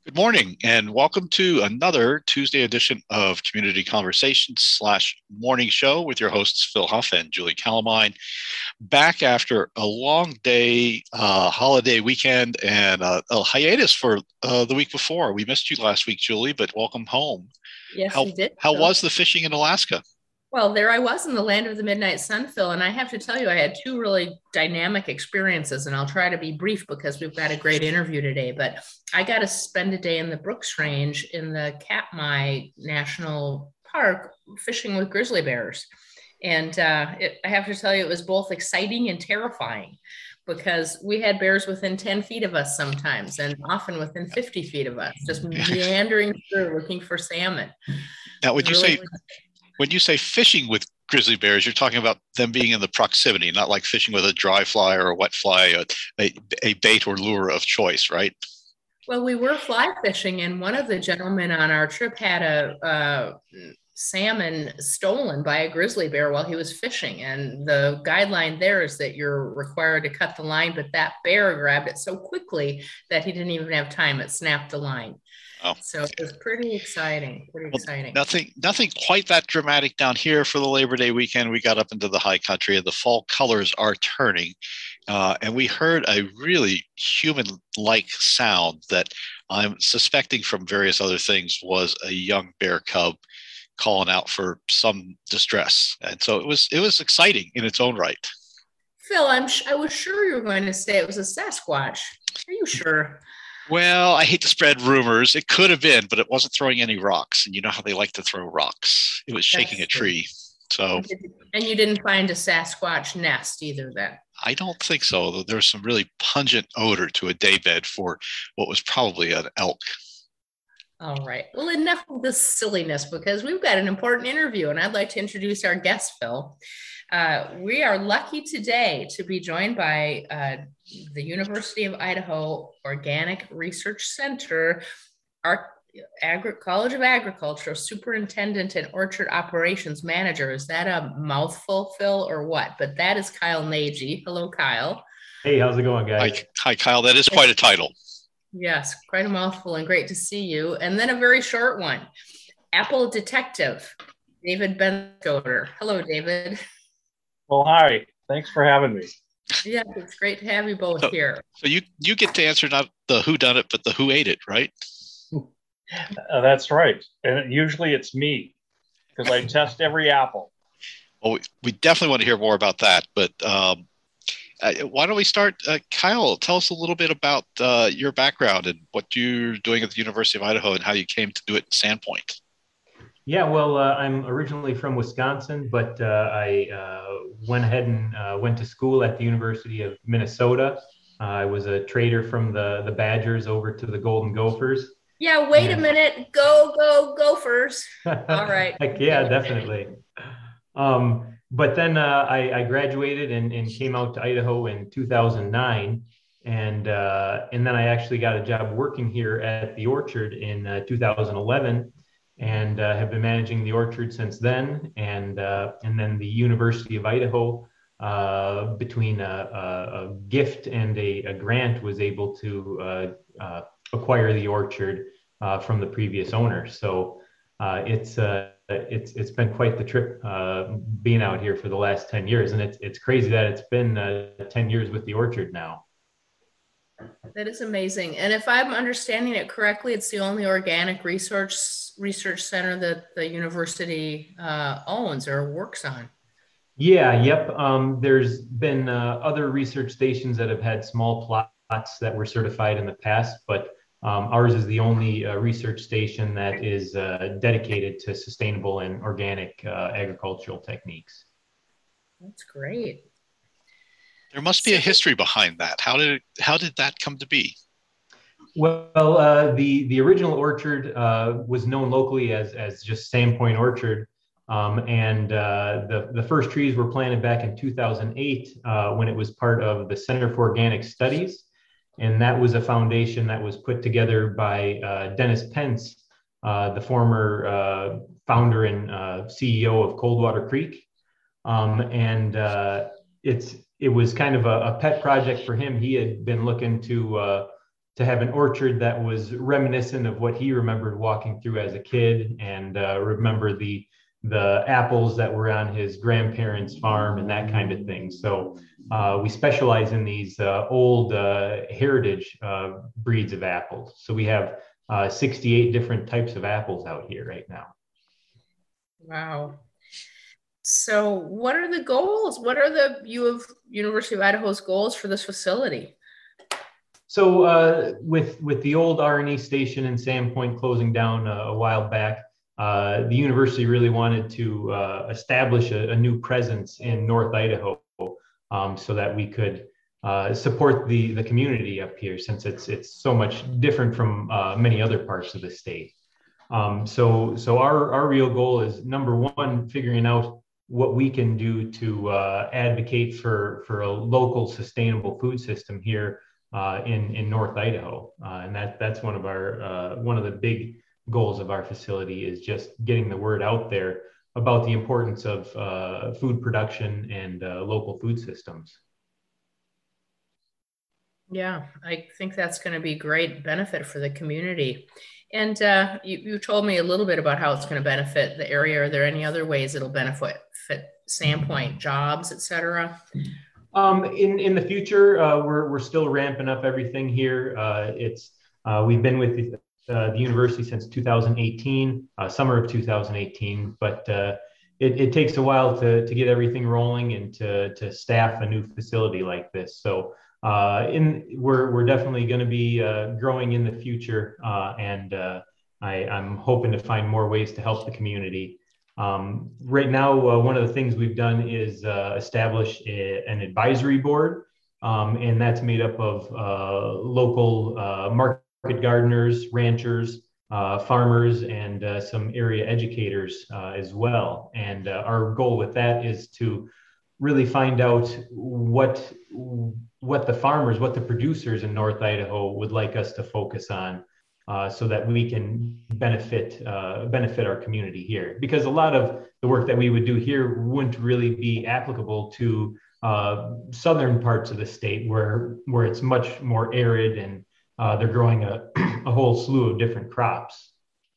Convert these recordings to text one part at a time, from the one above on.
Good morning, and welcome to another Tuesday edition of Community Conversations slash Morning Show with your hosts, Phil Huff and Julie Calamine. Back after a long day, holiday weekend, and a hiatus for the week before. We missed you last week, Julie, but welcome home. Yes, How we did. how So, was the fishing in Alaska? well, there I was in the land of the midnight sun, Phil, and I have to tell you, I had two really dynamic experiences, and I'll try to be brief because we've got a great interview today. But I got to spend a day in the Brooks Range in the Katmai National Park fishing with grizzly bears. And I have to tell you, it was both exciting and terrifying because we had bears within 10 feet of us sometimes, and often within 50 feet of us, just meandering through looking for salmon. Now, It was really when you say fishing with grizzly bears, you're talking about them being in the proximity, not like fishing with a dry fly or a wet fly, a bait or lure of choice, right? well, we were fly fishing, and one of the gentlemen on our trip had a salmon stolen by a grizzly bear while he was fishing. And the guideline there is that you're required to cut the line, but that bear grabbed it so quickly that he didn't even have time. It snapped the line. Oh, So it was pretty exciting, pretty well, exciting. nothing quite that dramatic down here for the Labor Day weekend. We got up into the high country, and the fall colors are turning, and we heard a really human-like sound that I'm suspecting from various other things was a young bear cub calling out for some distress, and so it was exciting in its own right. Phil, I was sure you were going to say it was a Sasquatch. Are you sure? Well, I hate to spread rumors. It could have been, but it wasn't throwing any rocks. And you know how they like to throw rocks. It was shaking That's a true. tree. So And you didn't find a Sasquatch nest either then. I don't think so. There was some really pungent odor to a daybed for what was probably an elk. All right. Well, enough of this silliness because we've got an important interview, and I'd like to introduce our guest, Phil. We are lucky today to be joined by the University of Idaho Organic Research Center, our College of Agriculture Superintendent and Orchard Operations Manager. Is that a mouthful, Phil, or what? But that is Kyle Nagy. Hello, Kyle. Hey, how's it going, Hi, guys? hi, Kyle. That is quite a title. Yes, quite a mouthful and great to see you. And then a very short one. Apple Detective, David Benscoter. Hello, David. Well, hi. Thanks for having me. Yeah, it's great to have you both So, here. so you get to answer not the who done it, but the who ate it, right? That's right. And usually it's me because I test every apple. Well, we definitely want to hear more about that. But why don't we start? Kyle, tell us a little bit about your background and what you're doing at the University of Idaho and how you came to do it in Sandpoint. Yeah, well, I'm originally from Wisconsin, but I went ahead and went to school at the University of Minnesota. I was a trader from the Badgers over to the Golden Gophers. Yeah, wait a And minute. Go, go, Gophers. All right. heck yeah, definitely. But then I graduated and came out to Idaho in 2009. And then I actually got a job working here at the orchard in 2011 and have been managing the orchard since then. And then the University of Idaho, between a gift and a grant, was able to acquire the orchard from the previous owner. So it's been quite the trip being out here for the last 10 years. And it's crazy that it's been 10 years with the orchard now. That is amazing. And if I'm understanding it correctly, it's the only organic research center that the university owns or works on. Yeah, yep. There's been other research stations that have had small plots that were certified in the past, but ours is the only research station that is dedicated to sustainable and organic agricultural techniques. That's great. There must be a history behind that. How did that come to be? Well, the original orchard was known locally as just Sandpoint Orchard, and the first trees were planted back in 2008 when it was part of the Center for Organic Studies, and that was a foundation that was put together by Dennis Pence, the former founder and CEO of Coldwater Creek, and it was kind of a pet project for him. He had been looking to to have an orchard that was reminiscent of what he remembered walking through as a kid, and remember the apples that were on his grandparents' farm and that kind of thing. So we specialize in these old heritage breeds of apples. So we have 68 different types of apples out here right now. Wow. So what are the goals? What are the University of Idaho's goals for this facility? So with the old R&E station in Sandpoint closing down a while back, the university really wanted to establish a new presence in North Idaho, so that we could support the community up here, since it's so much different from many other parts of the state. So our real goal is, number one, figuring out what we can do to advocate for a local sustainable food system here in North Idaho, and that's one of the big goals of our facility, is just getting the word out there about the importance of food production and local food systems. Yeah, I think that's going to be great benefit for the community. And you told me a little bit about how it's going to benefit the area. Are there any other ways it'll benefit Sandpoint, jobs, et cetera? In the future, we're still ramping up everything here. We've been with the university since 2018, summer of 2018, but it takes a while to get everything rolling and to staff a new facility like this. So we're definitely going to be growing in the future, and I'm hoping to find more ways to help the community. Right now, one of the things we've done is establish an advisory board, and that's made up of local market gardeners, ranchers, farmers, and some area educators as well. And our goal with that is to really find out what the farmers, what the producers in North Idaho would like us to focus on, so that we can benefit our community here. Because a lot of the work that we would do here wouldn't really be applicable to southern parts of the state, where it's much more arid, and they're growing a whole slew of different crops.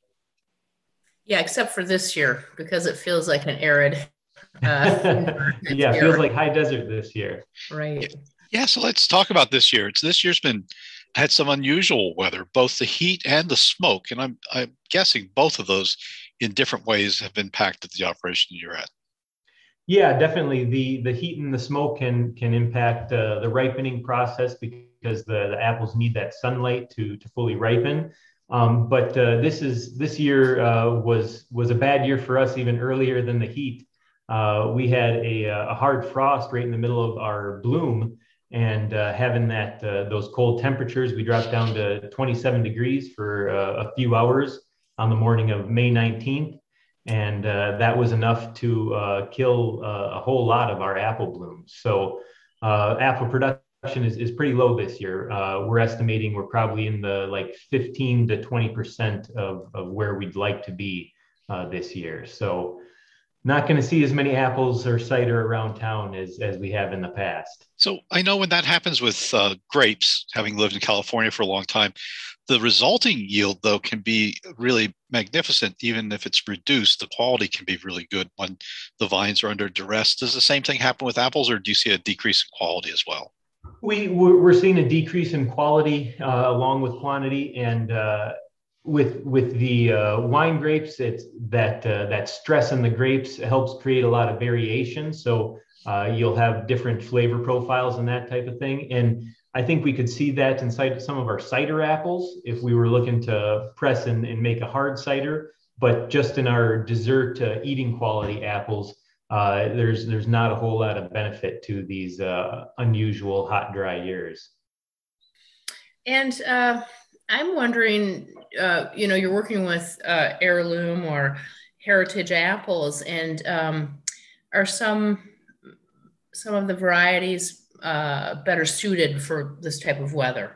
Yeah, except for this year, because it feels like an arid. Yeah, it feels like high desert this year. Right. Yeah, so let's talk about this year. This year's had some unusual weather, both the heat and the smoke, and I'm guessing both of those in different ways have impacted the operation you're at. Yeah, definitely. The heat and the smoke can impact the ripening process, because the apples need that sunlight to fully ripen. But this year was a bad year for us, even earlier than the heat. We had a hard frost right in the middle of our bloom, and having those cold temperatures, we dropped down to 27 degrees for a few hours on the morning of May 19th. And that was enough to kill a whole lot of our apple blooms. So apple production is pretty low this year. We're estimating we're probably in the 15 to 20% of where we'd like to be this year. So not going to see as many apples or cider around town as we have in the past. So I know when that happens with grapes, having lived in California for a long time, the resulting yield, though, can be really magnificent. Even if it's reduced, the quality can be really good when the vines are under duress. Does the same thing happen with apples, or do you see a decrease in quality as well? We're seeing a decrease in quality along with quantity, and with the wine grapes, it's that stress in the grapes helps create a lot of variation. So you'll have different flavor profiles and that type of thing. And I think we could see that inside some of our cider apples if we were looking to press and make a hard cider. But just in our dessert eating quality apples, there's not a whole lot of benefit to these unusual hot, dry years. And I'm wondering, you're working with heirloom or heritage apples, and are some of the varieties better suited for this type of weather?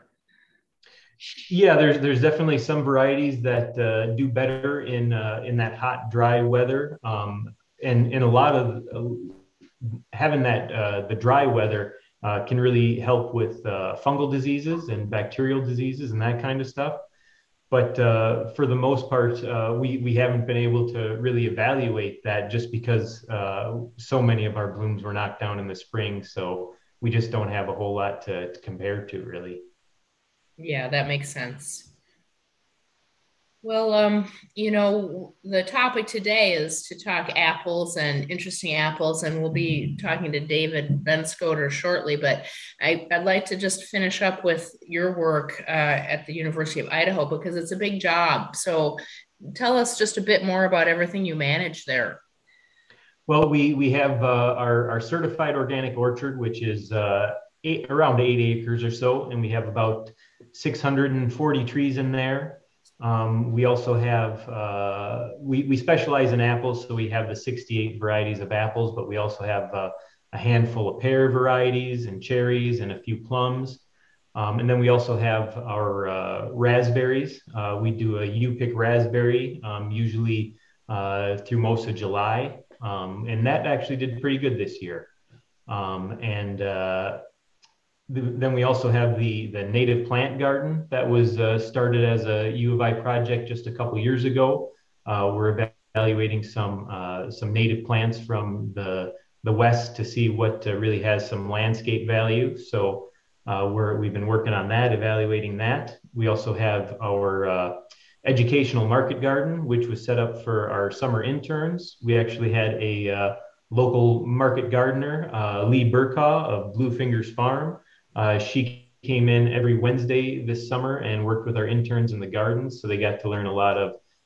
Yeah, there's definitely some varieties that do better in that hot, dry weather, and a lot of having that the dry weather can really help with fungal diseases and bacterial diseases and that kind of stuff. But for the most part, we haven't been able to really evaluate that just because so many of our blooms were knocked down in the spring. So we just don't have a whole lot to compare to, really. Yeah, that makes sense. Well, the topic today is to talk apples and interesting apples, and we'll be talking to David Benscoter shortly. But I'd like to just finish up with your work at the University of Idaho because it's a big job. So tell us just a bit more about everything you manage there. Well, we have our certified organic orchard, which is around 8 acres or so, and we have about 640 trees in there. We also have, we specialize in apples, so we have the 68 varieties of apples, but we also have a handful of pear varieties and cherries and a few plums. And then we also have our raspberries. We do a U-pick raspberry, usually through most of July. And that actually did pretty good this year. Then we also have the native plant garden that was started as a U of I project just a couple years ago. We're evaluating some native plants from the West to see what really has some landscape value. So we've been working on that, evaluating that. We also have our educational market garden, which was set up for our summer interns. We actually had a local market gardener, Lee Burkaw of Blue Fingers Farm. She came in every Wednesday this summer and worked with our interns in the gardens. So they got to learn a lot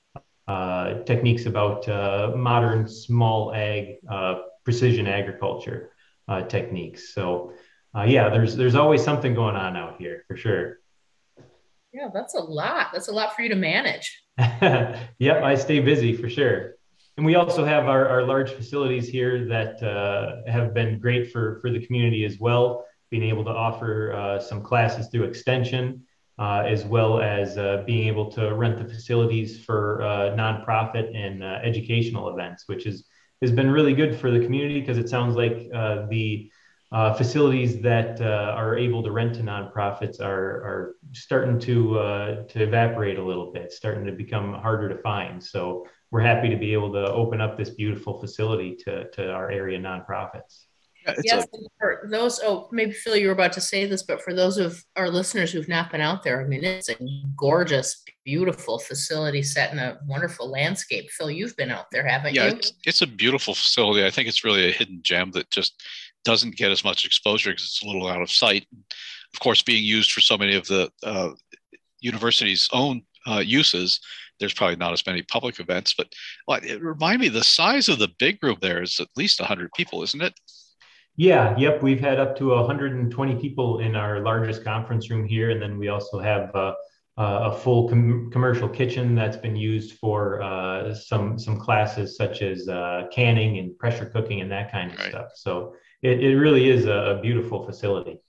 of techniques about modern small ag, precision agriculture techniques. So yeah, there's always something going on out here for sure. Yeah, that's a lot. That's a lot for you to manage. Yep, I stay busy for sure. And we also have our large facilities here that have been great for the community as well, being able to offer some classes through extension, as well as being able to rent the facilities for nonprofit and educational events, which has been really good for the community because it sounds like the facilities that are able to rent to nonprofits are starting to evaporate a little bit, starting to become harder to find. So we're happy to be able to open up this beautiful facility to our area nonprofits. Yes, for those, maybe Phil, you were about to say this, but for those of our listeners who've not been out there, I mean, it's a gorgeous, beautiful facility set in a wonderful landscape. Phil, you've been out there, haven't you? Yeah, it's a beautiful facility. I think it's really a hidden gem that just doesn't get as much exposure because it's a little out of sight. Of course, being used for so many of the university's own uses, there's probably not as many public events. But it remind me, the size of the big room there is at least 100 people, isn't it? Yeah, yep. We've had up to 120 people in our largest conference room here. And then we also have a full commercial kitchen that's been used for some classes such as canning and pressure cooking and that kind of stuff. So it really is a beautiful facility.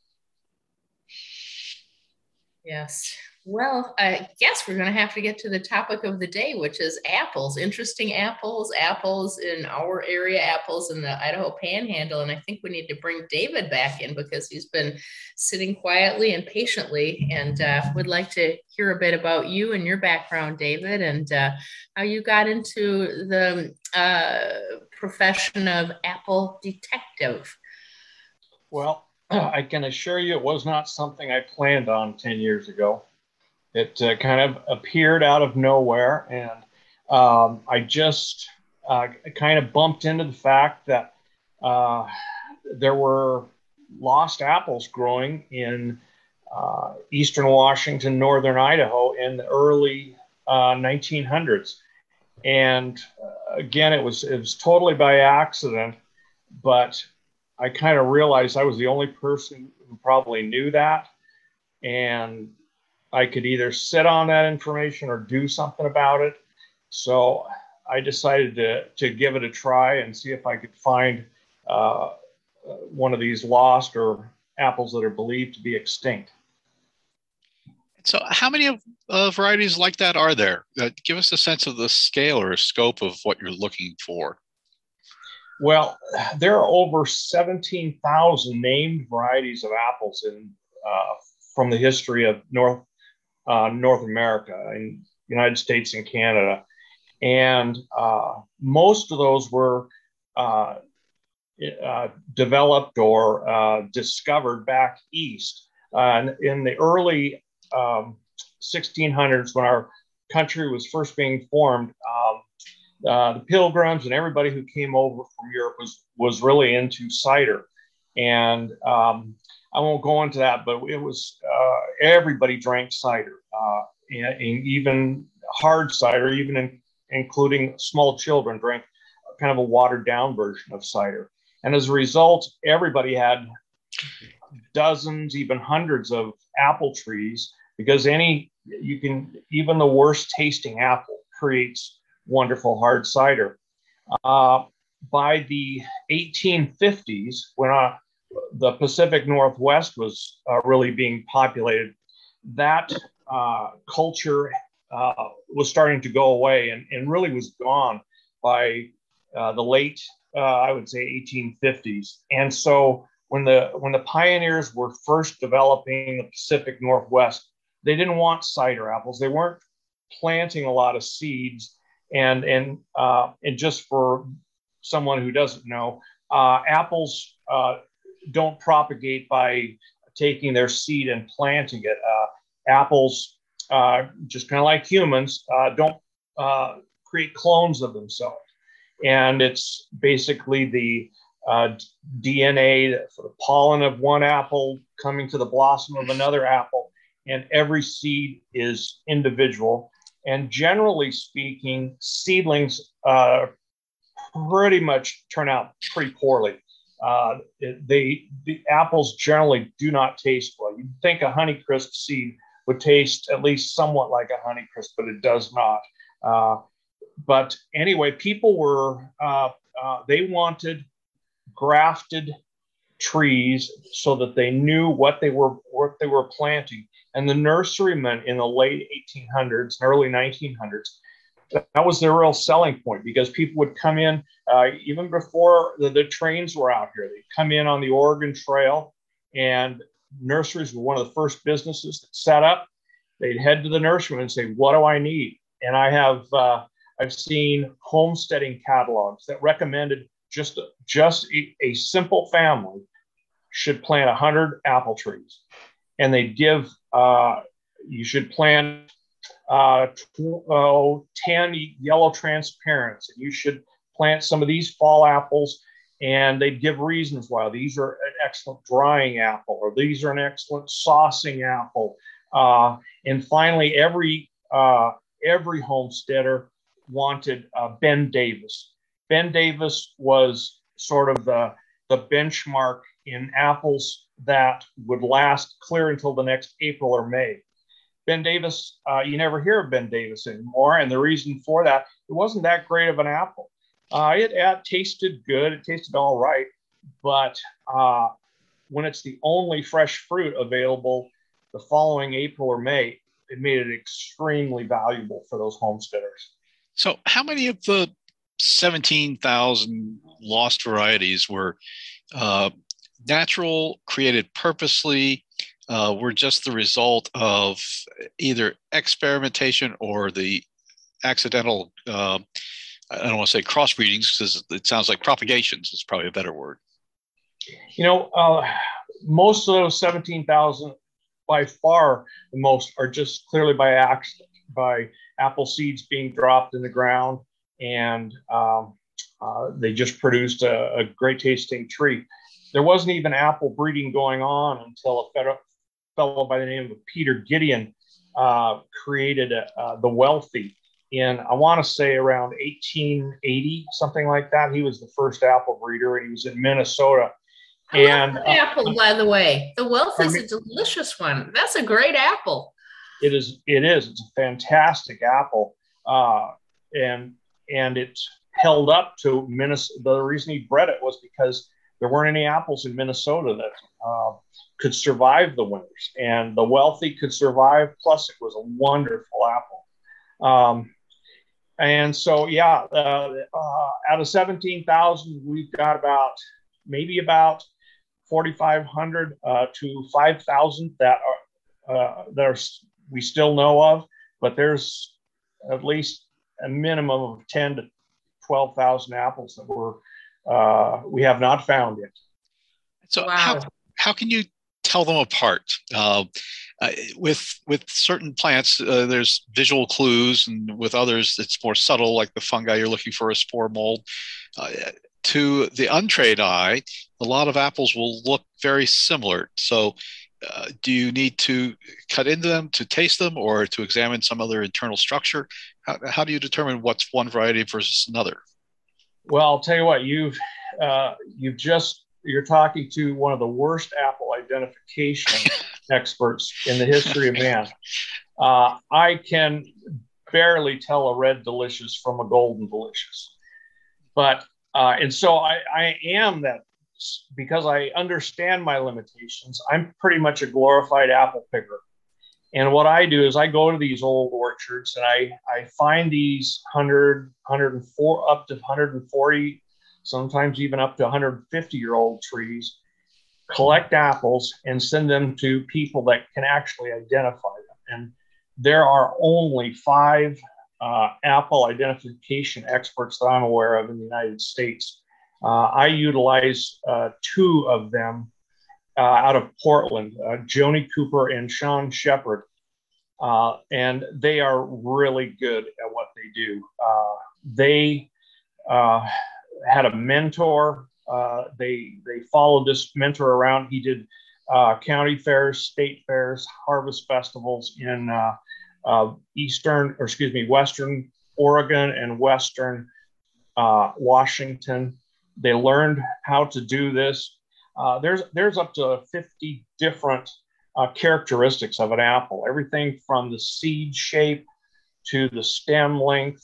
Yes. Well, I guess we're going to have to get to the topic of the day, which is apples, interesting apples, apples in our area, apples in the Idaho Panhandle. And I think we need to bring David back in because he's been sitting quietly and patiently and would like to hear a bit about you and your background, David, and how you got into the profession of apple detective. Well, I can assure you it was not something I planned on 10 years ago. It kind of appeared out of nowhere, and I just kind of bumped into the fact that there were lost apples growing in eastern Washington, northern Idaho in the early 1900s. And again, it was totally by accident, but I kind of realized I was the only person who probably knew that. And I could either sit on that information or do something about it. So I decided to give it a try and see if I could find one of these lost or apples that are believed to be extinct. So how many varieties like that are there? Give us a sense of the scale or scope of what you're looking for. Well, there are over 17,000 named varieties of apples from the history of North America in United States and Canada. And most of those were developed or discovered back east. In the early 1600s, when our country was first being formed, the Pilgrims and everybody who came over from Europe was really into cider. And I won't go into that, but it was everybody drank cider, and even hard cider, including small children drank kind of a watered down version of cider. And as a result, everybody had dozens, even hundreds of apple trees, because even the worst tasting apple creates wonderful hard cider. By the 1850s, when the Pacific Northwest was really being populated, that culture was starting to go away and really was gone by the late, I would say, 1850s. And so when the pioneers were first developing the Pacific Northwest, they didn't want cider apples. They weren't planting a lot of seeds. And just for someone who doesn't know, apples don't propagate by taking their seed and planting it. Apples, just kind of like humans, don't create clones of themselves. And it's basically the DNA, the pollen of one apple coming to the blossom of another apple, and every seed is individual. And generally speaking, seedlings pretty much turn out pretty poorly. The apples generally do not taste well. You'd think a Honeycrisp seed would taste at least somewhat like a Honeycrisp, but it does not. But anyway, people they wanted grafted trees so that they knew what they were planting. And the nurserymen in the late 1800s and early 1900s, that was their real selling point, because people would come in even before the trains were out here. They'd come in on the Oregon Trail, and nurseries were one of the first businesses that set up. They'd head to the nurseryman and say, "What do I need?" And I've seen homesteading catalogs that recommended just a simple family should plant 100 apple trees, and they give you should plant 10 yellow transparents, and you should plant some of these fall apples, and they'd give reasons why. These are an excellent drying apple, or these are an excellent saucing apple. And finally, every homesteader wanted Ben Davis. Ben Davis was sort of the benchmark in apples that would last clear until the next April or May. Ben Davis, you never hear of Ben Davis anymore. And the reason for that, it wasn't that great of an apple. It tasted good. It tasted all right. But when it's the only fresh fruit available the following April or May, it made it extremely valuable for those homesteaders. So how many of the 17,000 lost varieties were natural, created purposely, were just the result of either experimentation or the accidental, I don't want to say crossbreedings, because it sounds like propagations is probably a better word. Most of those 17,000, by far the most, are just clearly by accident, by apple seeds being dropped in the ground, and they just produced a great tasting tree. There wasn't even apple breeding going on until a fellow by the name of Peter Gideon created the Wealthy in, I want to say, around 1880, something like that. He was the first apple breeder, and he was in Minnesota. And apple, by the way, the Wealthy is a delicious one. That's a great apple. It is. It's a fantastic apple, and it held up to Minnesota. The reason he bred it was because there weren't any apples in Minnesota that could survive the winters, and the Wealthy could survive. Plus, it was a wonderful apple. And so, yeah, out of 17,000, we've got about 4,500 to 5,000 that are we still know of, but there's at least a minimum of 10 to 12,000 apples that we have not found yet. So Wow. how can you tell them apart? With certain plants, there's visual clues, and with others, it's more subtle, like the fungi you're looking for a spore mold. To the untrained eye, a lot of apples will look very similar. So, do you need to cut into them to taste them, or to examine some other internal structure? How do you determine what's one variety versus another? Well, I'll tell you what, you're talking to one of the worst apple identification experts in the history of man. I can barely tell a red delicious from a golden delicious, but and so I am that, because I understand my limitations. I'm pretty much a glorified apple picker. And what I do is I go to these old orchards and I find these 100, 104, up to 140, sometimes even up to 150-year-old trees, collect apples and send them to people that can actually identify them. And there are only 5 apple identification experts that I'm aware of in the United States. I utilize 2 of them out of Portland, Joni Cooper and Sean Shepard. And they are really good at what they do. They had a mentor. They followed this mentor around. He did county fairs, state fairs, harvest festivals in Western Oregon and Western Washington. They learned how to do this. There's up to 50 different characteristics of an apple, everything from the seed shape to the stem length.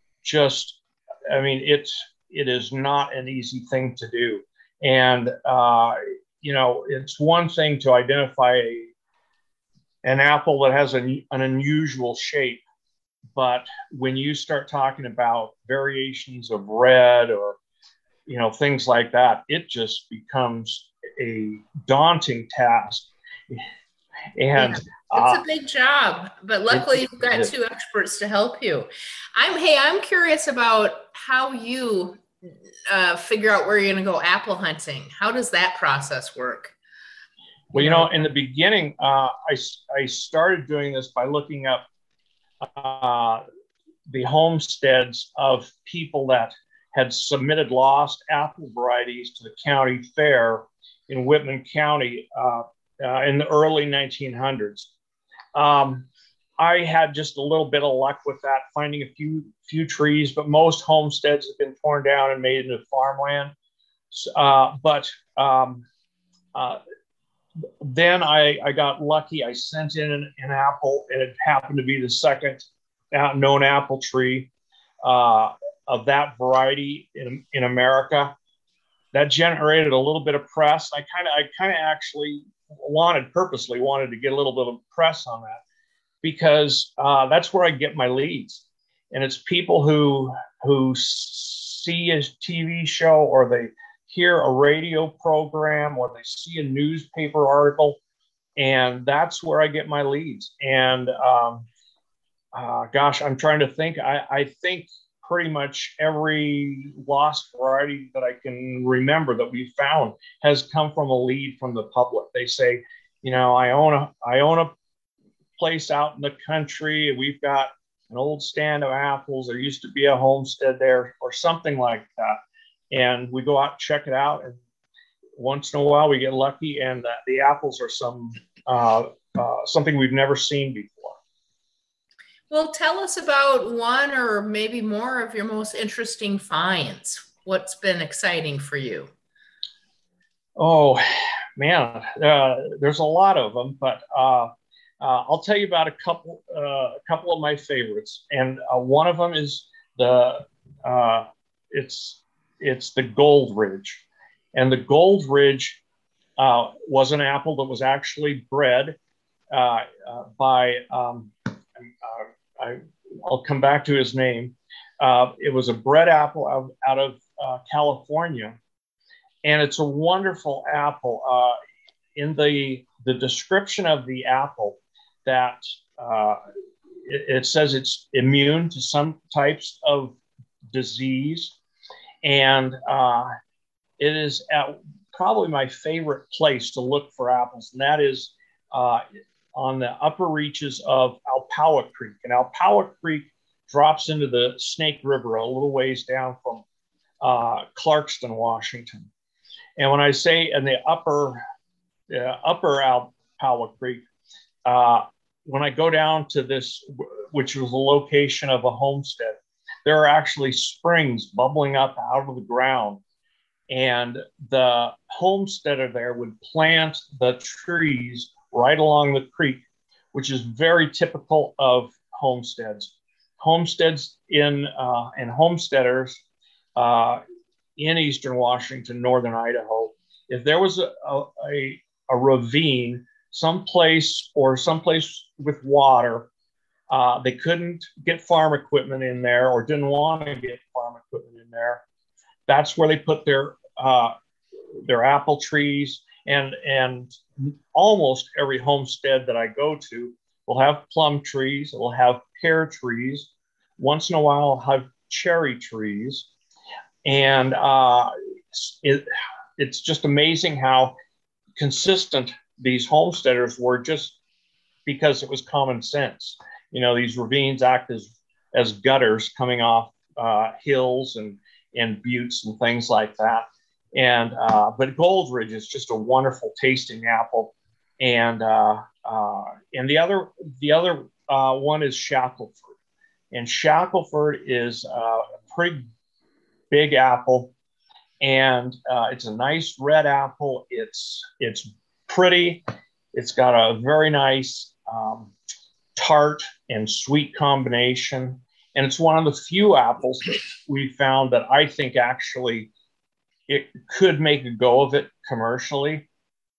It is not an easy thing to do. And, it's one thing to identify an apple that has an unusual shape. But when you start talking about variations of red or, things like that, it just becomes a daunting task. And it's a big job, but luckily you've got 2 experts to help you. I'm curious about how you figure out where you're going to go apple hunting. How does that process work? Well, in the beginning, I started doing this by looking up the homesteads of people that had submitted lost apple varieties to the county fair in Whitman County in the early 1900s. I had just a little bit of luck with that, finding a few trees, but most homesteads have been torn down and made into farmland. Then I got lucky. I sent in an apple, and it happened to be the second known apple tree of that variety in America. That generated a little bit of press. I kind of actually purposely wanted to get a little bit of press on that, because that's where I get my leads. And it's people who see a TV show, or they hear a radio program, or they see a newspaper article, and that's where I get my leads. And I'm trying to think. I think pretty much every lost variety that I can remember that we found has come from a lead from the public. They say, I own a place out in the country. We've got an old stand of apples. There used to be a homestead there, or something like that. And we go out and check it out. And once in a while we get lucky, and the apples are something we've never seen before. Well, tell us about one or maybe more of your most interesting finds. What's been exciting for you? Oh, man, there's a lot of them, but I'll tell you about a couple of my favorites. And one of them is it's the Gold Ridge. And the Gold Ridge was an apple that was actually bred by, I'll come back to his name, It was a bread apple out of California, and it's a wonderful apple. In the description of the apple, that it says it's immune to some types of disease, and it is at probably my favorite place to look for apples, and that is on the upper reaches of Alpawa Creek. And Alpawa Creek drops into the Snake River a little ways down from Clarkston, Washington. And when I say in the upper Alpawa Creek, when I go down to this, which was the location of a homestead, there are actually springs bubbling up out of the ground. And the homesteader there would plant the trees right along the creek, which is very typical of homesteads. Homesteads and homesteaders in Eastern Washington, Northern Idaho, if there was a ravine, someplace with water, they couldn't get farm equipment in there or didn't want to get farm equipment in there. That's where they put their apple trees, and almost every homestead that I go to will have plum trees, it will have pear trees. Once in a while, I'll have cherry trees. And it's just amazing how consistent these homesteaders were, just because it was common sense. You know, these ravines act as gutters coming off hills and buttes and things like that. And but Goldridge is just a wonderful tasting apple. And the other one is Shackelford. And Shackelford is a pretty big apple, and it's a nice red apple. It's pretty. It's got a very nice tart and sweet combination, and it's one of the few apples that we found that I think actually it could make a go of it commercially.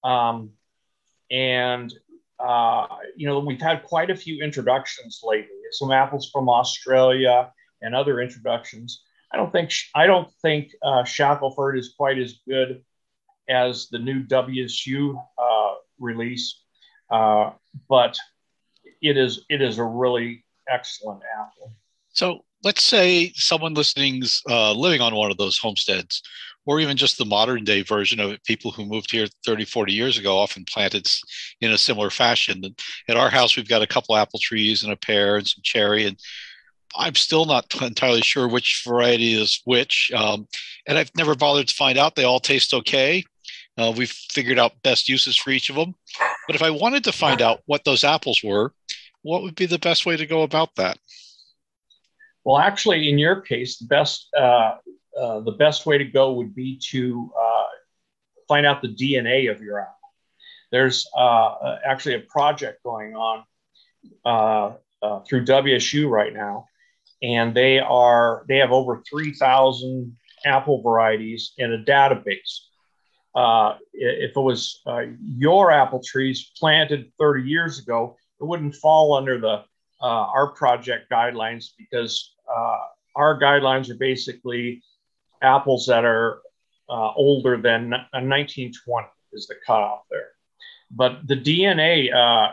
You know, we've had quite a few introductions lately. Some apples from Australia and other introductions. I don't think Shackelford is quite as good as the new WSU release, but it is a really excellent apple. So let's say someone listening's living on one of those homesteads, or even just the modern day version of it. People who moved here 30, 40 years ago often planted in a similar fashion. At our house, we've got a couple apple trees and a pear and some cherry, and I'm still not entirely sure which variety is which. And I've never bothered to find out. They all taste okay. We've figured out best uses for each of them. But if I wanted to find out what those apples were, what would be the best way to go about that? Well, actually, in your case, the best way to go would be to find out the DNA of your apple. There's actually a project going on through WSU right now, and they have over 3,000 apple varieties in a database. If it was your apple trees planted 30 years ago, it wouldn't fall under our project guidelines, because our guidelines are basically apples that are older than 1920 is the cutoff there. But the DNA,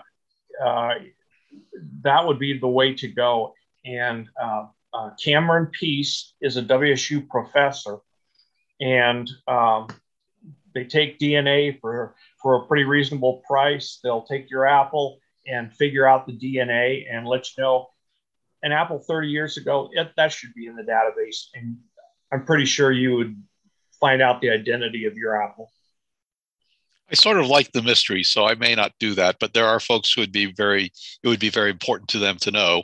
that would be the way to go. And Cameron Peace is a WSU professor, and they take DNA for a pretty reasonable price. They'll take your apple and figure out the DNA and let you know. An apple 30 years ago, that should be in the database, and I'm pretty sure you would find out the identity of your apple. I sort of like the mystery, so I may not do that, but there are folks who it would be very important to them to know.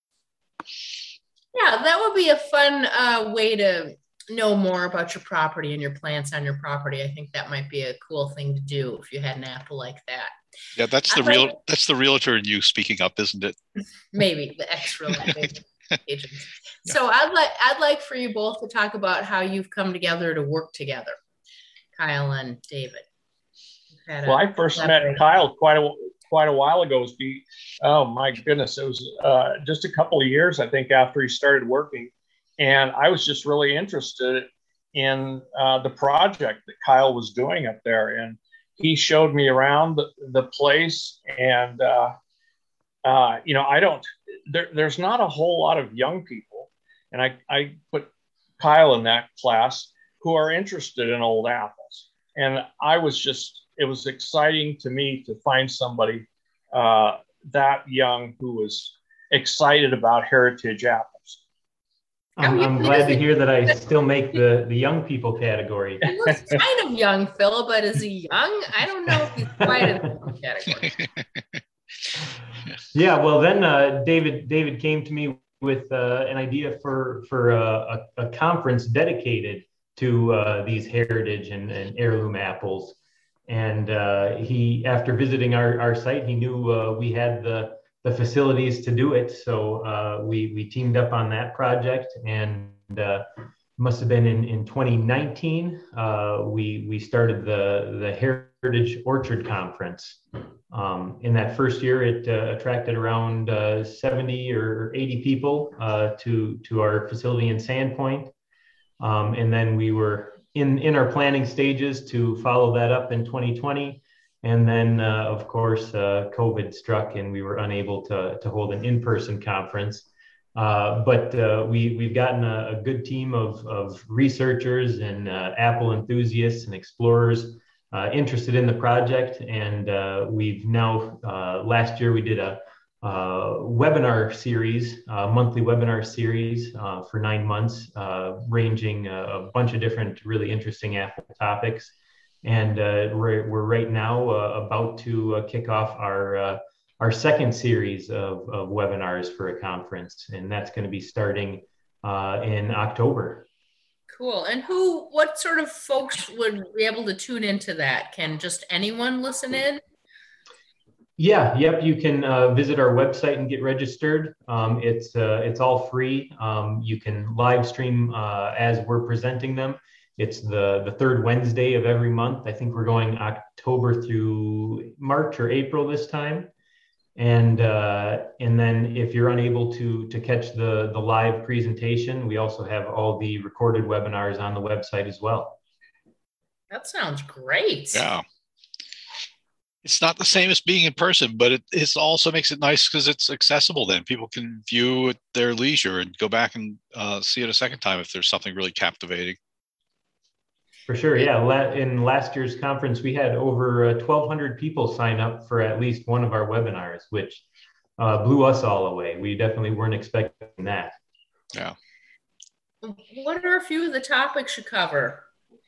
Yeah, that would be a fun way to know more about your property and your plants on your property. I think that might be a cool thing to do if you had an apple like that. Yeah, that's the realtor in you speaking up, isn't it? Maybe the ex-realtor agent. Yeah. So I'd like for you both to talk about how you've come together to work together, Kyle and David. Well, I first met Kyle quite a while ago. Oh my goodness, it was just a couple of years, I think, after he started working. And I was just really interested in the project that Kyle was doing up there. And he showed me around the place. And, there's not a whole lot of young people. And I put Kyle in that class who are interested in old apples. And it was exciting to me to find somebody that young who was excited about heritage apples. I'm glad to hear that I still make the young people category. He looks kind of young, Phil, but is he young? I don't know if he's quite in the category. Yeah, well, then David came to me with an idea for a conference dedicated to these heritage and heirloom apples. And he, after visiting our site, he knew we had the facilities to do it. So we teamed up on that project, and must have been in 2019. We started the Heritage Orchard Conference. In that first year, it attracted around 70 or 80 people to our facility in Sandpoint. And then we were in our planning stages to follow that up in 2020. And then, of course, COVID struck and we were unable to hold an in-person conference. But we've gotten a good team of researchers and apple enthusiasts and explorers interested in the project. And we've now, last year we did a webinar series, monthly webinar series for 9 months, ranging a bunch of different really interesting apple topics. And we're right now about to kick off our second series of webinars for a conference, and that's going to be starting in October. Cool. And what sort of folks would be able to tune into that? Can just anyone listen in? Yeah, yep. You can visit our website and get registered. It's all free. You can live stream as we're presenting them. It's the third Wednesday of every month. I think we're going October through March or April this time. And then if you're unable to catch the live presentation, we also have all the recorded webinars on the website as well. That sounds great. Yeah. It's not the same as being in person, but it also makes it nice because it's accessible then. People can view at their leisure and go back and see it a second time if there's something really captivating. For sure, yeah. In last year's conference, we had over 1,200 people sign up for at least one of our webinars, which blew us all away. We definitely weren't expecting that. Yeah. What are a few of the topics you cover?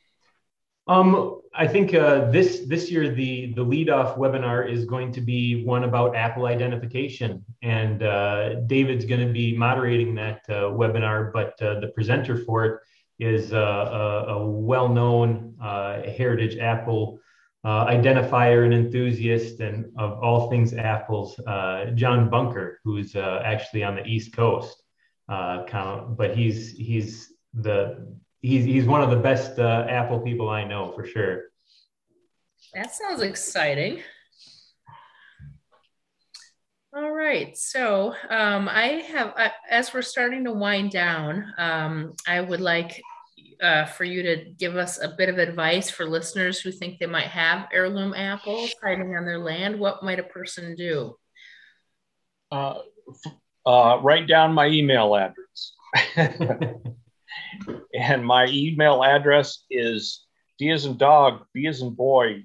I think this year the lead-off webinar is going to be one about apple identification, and David's going to be moderating that webinar. But the presenter for it is a well-known heritage apple identifier and enthusiast and of all things apples, John Bunker, who's actually on the East Coast, but he's one of the best apple people I know for sure. That sounds exciting. All right, so as we're starting to wind down, I would like for you to give us a bit of advice for listeners who think they might have heirloom apples hiding on their land. What might a person do? Write down my email address. And my email address is D as in dog, B as in boy,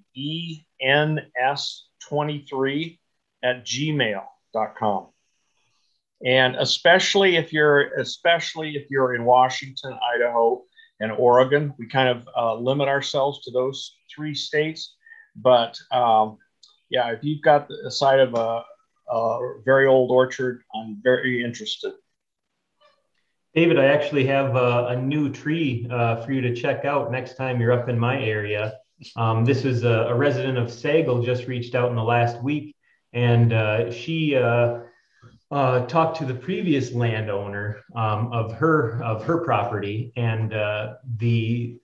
ENS23@gmail.com. And especially if you're in Washington, Idaho, and Oregon, we kind of limit ourselves to those 3 states. But if you've got the site of a very old orchard, I'm very interested. David, I actually have a new tree for you to check out next time you're up in my area. This is a resident of Sagal just reached out in the last week, and she talked to the previous landowner of her property, and the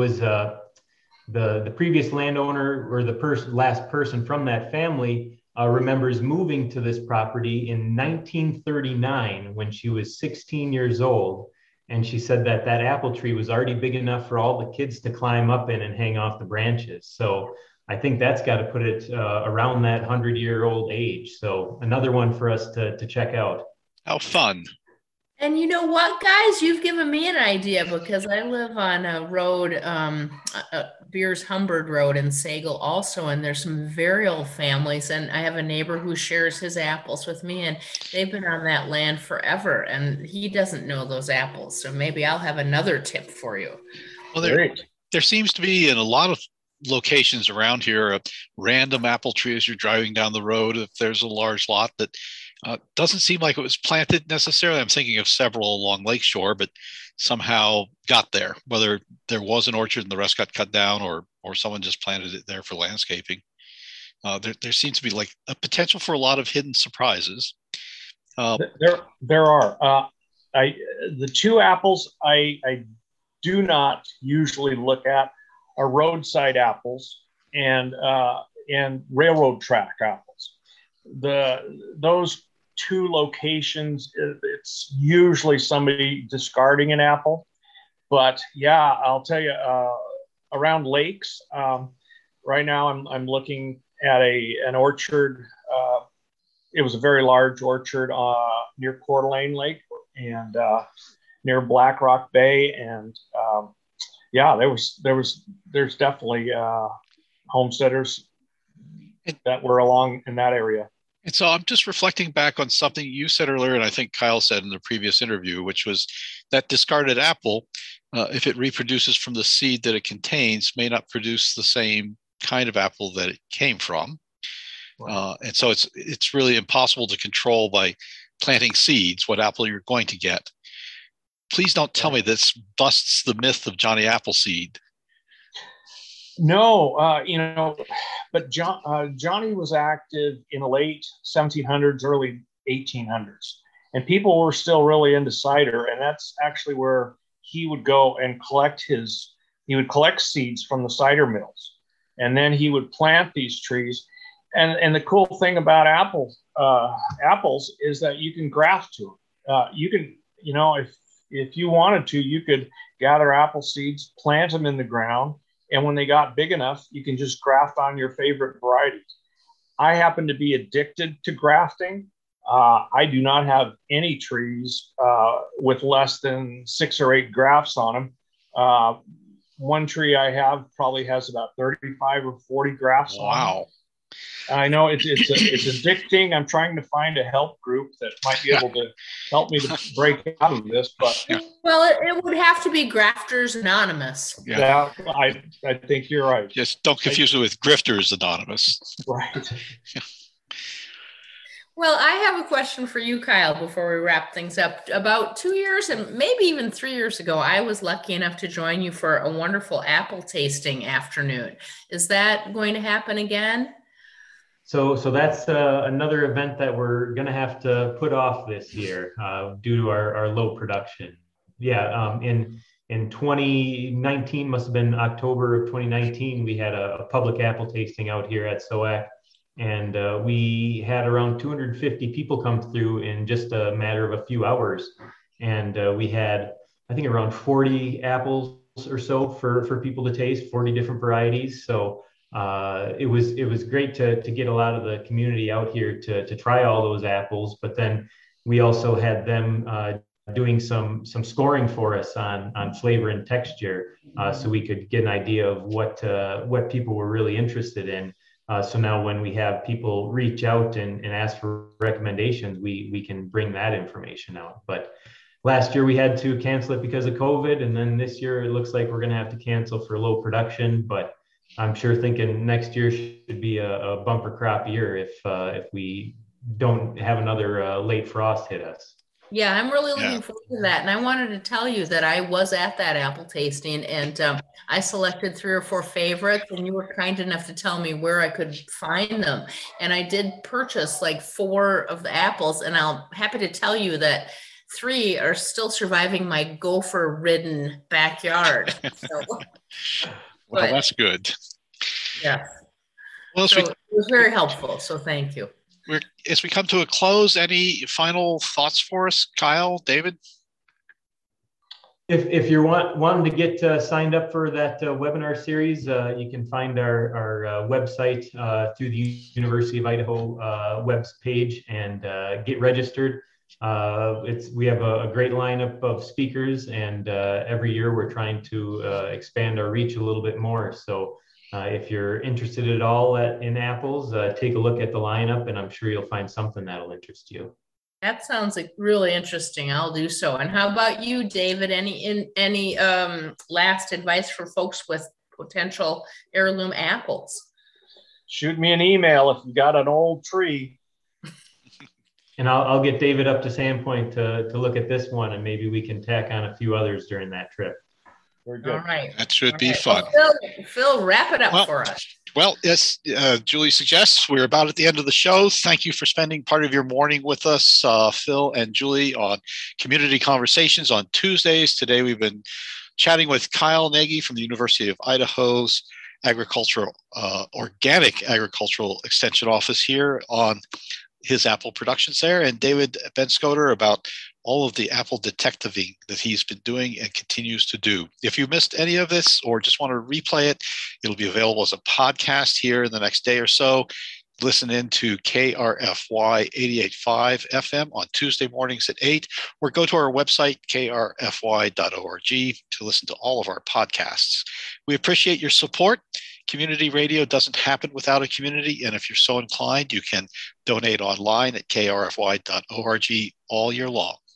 previous landowner, or the last person from that family, remembers moving to this property in 1939 when she was 16 years old. And she said that that apple tree was already big enough for all the kids to climb up in and hang off the branches. So I think that's got to put it around that 100-year-old age. So another one for us to check out. How fun. And you know what, guys? You've given me an idea because I live on a road, Beers Humbird Road in Sagal also, and there's some very old families. And I have a neighbor who shares his apples with me, and they've been on that land forever, and he doesn't know those apples. So maybe I'll have another tip for you. Well, there seems to be in a lot of locations around here a random apple tree as you're driving down the road. If there's a large lot that doesn't seem like it was planted necessarily. I'm thinking of several along Lakeshore, but somehow got there, whether there was an orchard and the rest got cut down or someone just planted it there for landscaping. There seems to be like a potential for a lot of hidden surprises. There are. The two apples I do not usually look at are roadside apples and railroad track apples. Those two locations, it's usually somebody discarding an apple. But yeah, I'll tell you, around lakes, right now I'm looking at an orchard. It was a very large orchard near Coeur d'Alene Lake and near Black Rock Bay, and yeah, there's definitely homesteaders that were along in that area. And so I'm just reflecting back on something you said earlier, and I think Kyle said in the previous interview, which was that discarded apple, if it reproduces from the seed that it contains, may not produce the same kind of apple that it came from. Wow. And so it's really impossible to control by planting seeds what apple you're going to get. Please don't tell me this busts the myth of Johnny Appleseed. No, but Johnny was active in the late 1700s, early 1800s, and people were still really into cider, and that's actually where he would go and collect seeds from the cider mills, and then he would plant these trees. And the cool thing about apples is that you can graft to them. You can, if you wanted to, you could gather apple seeds, plant them in the ground. And when they got big enough, you can just graft on your favorite varieties. I happen to be addicted to grafting. I do not have any trees with less than 6 or 8 grafts on them. One tree I have probably has about 35 or 40 grafts on them. Wow. I know it's addicting. I'm trying to find a help group that might be able to help me to break out of this. But well, it would have to be Grafters Anonymous. Yeah, I think you're right. Just don't confuse it with Grifters Anonymous. Right. Well, I have a question for you, Kyle, before we wrap things up. About 2 years and maybe even 3 years ago, I was lucky enough to join you for a wonderful apple tasting afternoon. Is that going to happen again? So that's another event that we're going to have to put off this year due to our low production. Yeah, in 2019, must have been October of 2019, we had a public apple tasting out here at SOAC, and we had around 250 people come through in just a matter of a few hours. And we had, I think, around 40 apples or so for people to taste, 40 different varieties. So it was great to get a lot of the community out here to try all those apples, but then we also had them doing some scoring for us on flavor and texture, so we could get an idea of what people were really interested in. So now when we have people reach out and ask for recommendations, we can bring that information out. But last year we had to cancel it because of COVID, and then this year it looks like we're going to have to cancel for low production, but I'm sure thinking next year should be a bumper crop year if we don't have another late frost hit us. Yeah, I'm really looking forward to that. And I wanted to tell you that I was at that apple tasting, and I selected 3 or 4 favorites, and you were kind enough to tell me where I could find them. And I did purchase like 4 of the apples, and I'm happy to tell you that 3 are still surviving my gopher-ridden backyard. So, well, that's good. Yeah. Well, so it was very helpful. So thank you. As we come to a close, any final thoughts for us, Kyle, David? If you're wanting to get signed up for that webinar series, you can find our website through the University of Idaho webs page and get registered. We have a great lineup of speakers, and every year we're trying to expand our reach a little bit more. So if you're interested at all in apples, take a look at the lineup, and I'm sure you'll find something that'll interest you. That sounds like really interesting. I'll do so. And how about you, David? Any last advice for folks with potential heirloom apples? Shoot me an email if you got an old tree. And I'll get David up to Sandpoint to look at this one, and maybe we can tack on a few others during that trip. Very good. All right. That should be fun. Well, Phil, wrap it up for us. Well, yes, Julie suggests we're about at the end of the show. Thank you for spending part of your morning with us, Phil and Julie, on Community Conversations on Tuesdays. Today we've been chatting with Kyle Nagy from the University of Idaho's Organic Agricultural Extension Office here on his apple productions there, and David Benscoter about all of the apple detectiving that he's been doing and continues to do. If you missed any of this or just want to replay it, it'll be available as a podcast here in the next day or so. Listen in to KRFY 88.5 FM on Tuesday mornings at 8, or go to our website, krfy.org, to listen to all of our podcasts. We appreciate your support. Community radio doesn't happen without a community, and if you're so inclined, you can donate online at krfy.org all year long.